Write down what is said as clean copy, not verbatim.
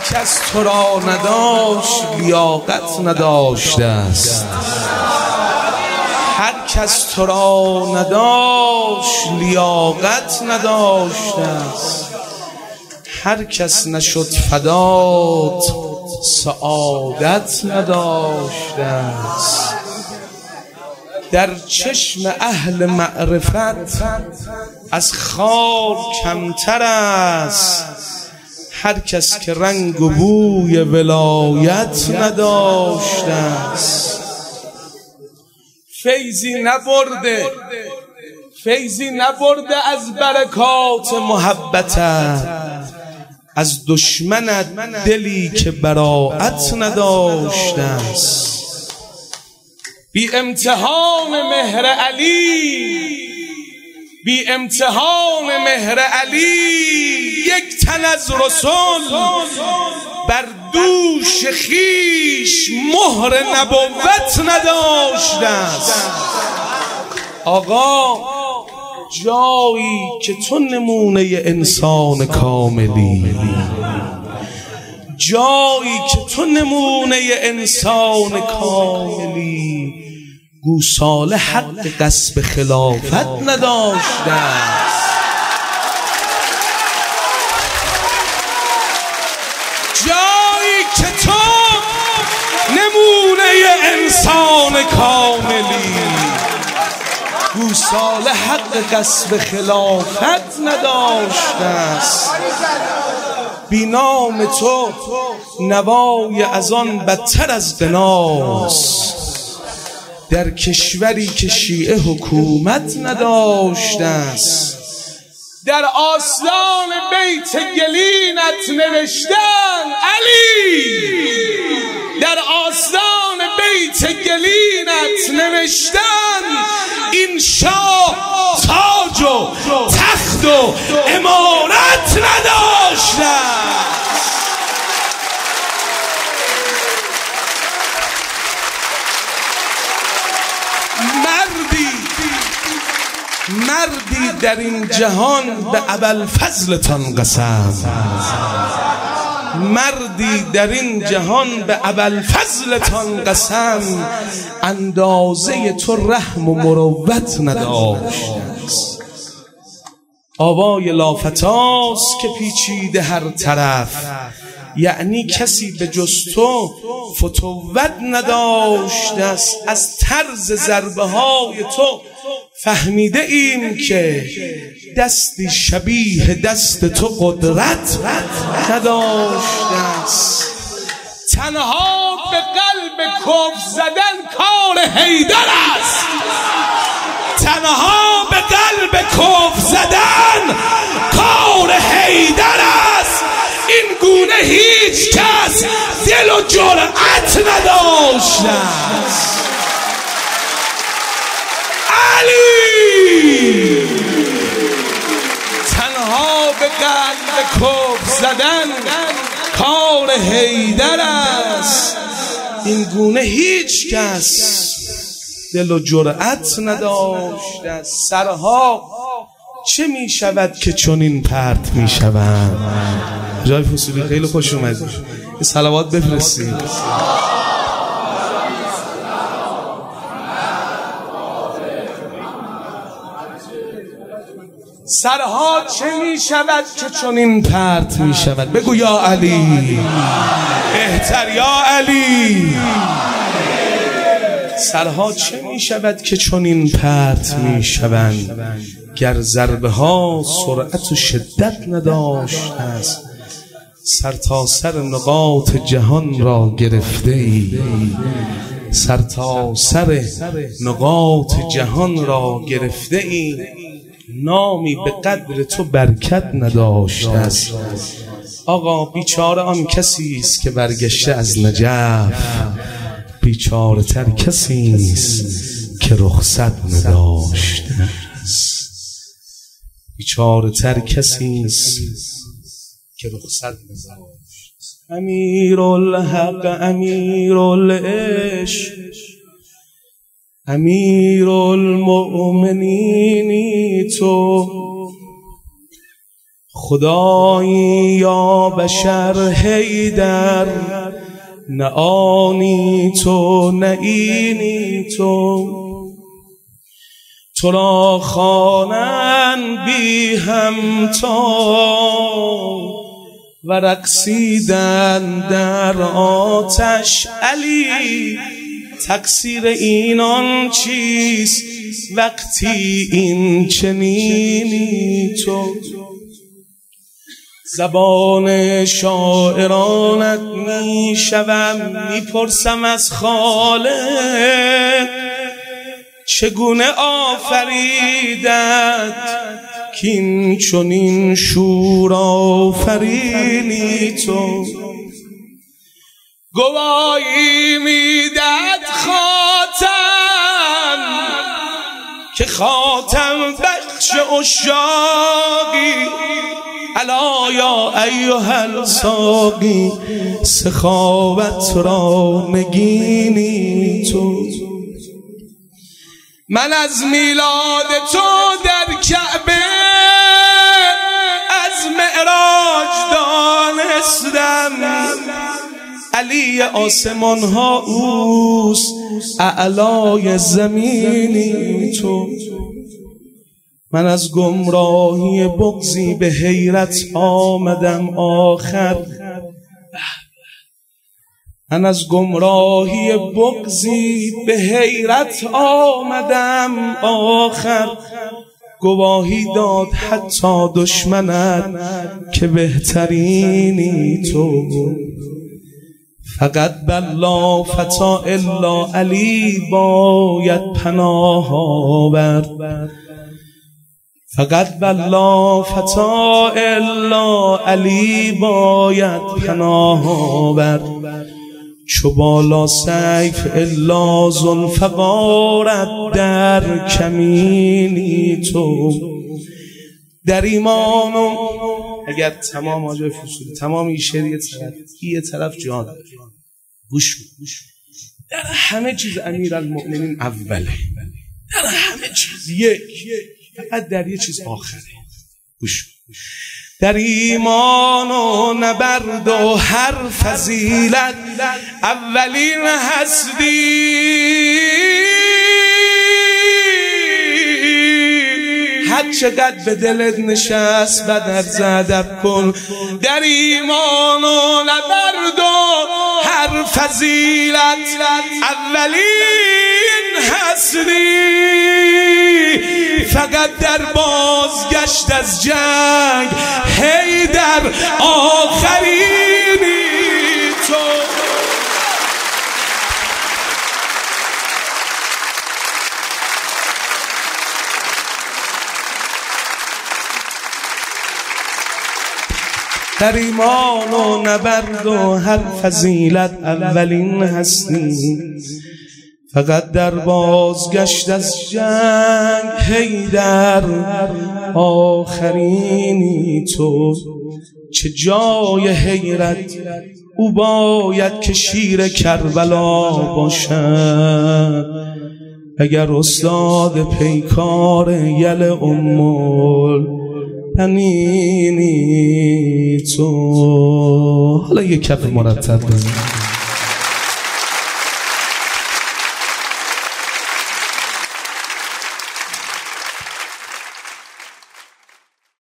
کس تو را نداشت لیاقت نداشته است. هر کس تو را نداشت لیاقت نداشته است. هر کس نشد فدات سعادت نداشته است. در چشم اهل معرفت از خار کمتر است. هر کس که رنگ و بوی ولایت نداشته است. فیضی نبرده از برکات محبتت، از دشمنت دلی که براءت نداشته است. بی امتحان مهر علی یک تن از رسول بر دوش خیش مهر نبوت نداشته است. آقا جایی که تو نمونه انسان کاملی، جایی که تو نمونه انسان کاملی، گوساله حق غصب خلافت نداشته است. جایی که تو نمونه انسان کاملی، گوساله حق غصب خلافت نداشته است. بی نام تو نوای از آن بدتر از غناست. در کشوری که شیعه حکومت نداشته است. در آستان بیت گلینت نوشتن علی، در آستان بیت گلینت نوشتن این شاه تاج و تخت و امارت نداشته. مردی در این جهان به ابوالفضلتان قسم، مردی در این جهان به ابوالفضلتان قسم، اندازه تو رحم و مروت نداشته است. آوای لافتاست که پیچیده هر طرف، یعنی کسی به جز تو فتوت نداشته است. از طرز ضربه های تو فهمیده ایم که دستی شبیه دست تو قدرت نداشته است. تنها به قلب کفر زدن کار حیدر است. تنها به قلب کفر زدن کار حیدر است. این گونه هیچ کس دل و جرأت نداشته است. علی تنها به قلب کفر زدن کار حیدر است. این گونه هیچ کس دل و جرأت نداشته است. سرها چه می شود که چنین پرت می شوند؟ جای فصولی خیلی خوش اومدی. صلوات بفرستید. سرها چه می شود که چنین پرت می شود؟ بگو یا علی بهتر، یا علی. سرها چه می شود که چنین پرت می شوند؟ گر ضربه ها سرعت و شدت نداشته است. سر تا سر نقاط جهان را گرفته ای، سر تا سر نقاط جهان را گرفته ای. نامی به قدر تو برکت نداشته است. آقا بیچاره آن کسی است که برگشته از نجف، بیچاره تر کسی است که رخصت نداشته است. بیچاره تر کسی است که رخصت نداشته. امیرالحق امیرالعشق امیرالمؤمنینی تو، خدایی یا بشر حیدر، نه آنی تو نه اینی تو را خوانند بی همتا و رقصیدن در آتش. علی تقصیر اینان چیست وقتی این چنینی تو؟ زبان شاعرانت می شوم، می پرسم از خالق چگونه آفریدت کین چنین شور آفرینی تو؟ گواهی میدهد خاتم که خاتم بخش عشاقی، الا یا ایها الساقی سخاوت را نگینی تو؟ من از میلاد تو در کعبه از معراج دانستم، علی آسمان ها اوست اعلای زمینی تو؟ من از گمراهی بغضی به حیرت آمدم آخر، من از گمراهی بغضی به حیرت آمدم آخر. گواهی داد حتی دشمنت که بهترینی تو. فقط بلا فتا الا علی باید پناه آورد، فقط بلا فتا الا علی باید پناه آورد. چو بالا سیف الا ذوالفقارت در کمینی تو. در ایمان و اگر تمام آجای فصول تمام این شعر یه طرف جا داره، گوش در همه چیز امیرالمؤمنین اوله، در همه چیز یک، فقط در یه چیز آخره. گوش در ایمان و نبرد و هر فضیلت اولین هستی، هر چقدر به دلت نشست بدر زدب کن. در ایمان و نبرد و هر فضیلت اولین هستی، فقط در بازگشت از جنگ حیدر آخرینی تو. در ایمان و نبرد و هر فضیلت اولین هستی، فقط در بازگشت از جنگ حیدر آخرینی تو. چه جای حیرت او باید که شیر کربلا باشد، اگر استاد پیکار یل المؤمنین تو. حالا یک کف مرتب بزن.